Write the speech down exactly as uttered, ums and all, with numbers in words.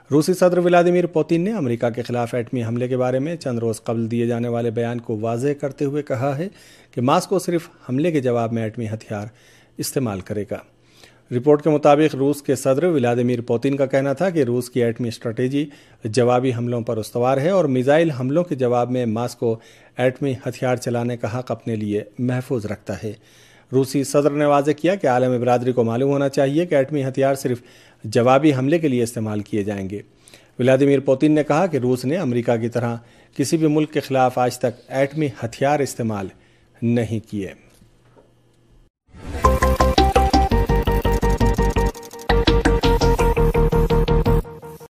रूसी सदर Vladimir Putin ने अमेरिका के खिलाफ एटमी हमले के बारे में चंद रोज़ कबल दिए जाने वाले बयान को वाज़ेह करते हुए कहा है कि मास्को सिर्फ हमले के जवाब में एटमी हथियार इस्तेमाल करेगा। रिपोर्ट के मुताबिक रूस के सदर व्लादिमीर पुतिन का कहना था कि रूस की एटमी स्ट्रेटेजी जवाबी हमलों पर उस्तवार है और मिसाइल हमलों के जवाब में मास्को एटमी हथियार चलाने का हक अपने लिए महफूज रखता है। रूसी सदर ने वाज़ेह किया कि आलमी बिरादरी को मालूम होना चाहिए कि एटमी हथियार सिर्फ जवाबी हमले के लिए इस्तेमाल किए जाएंगे। व्लादिमीर पुतिन ने कहा कि रूस ने अमेरिका की तरह किसी भी मुल्क के खिलाफ आज तक एटमी हथियार इस्तेमाल नहीं किए।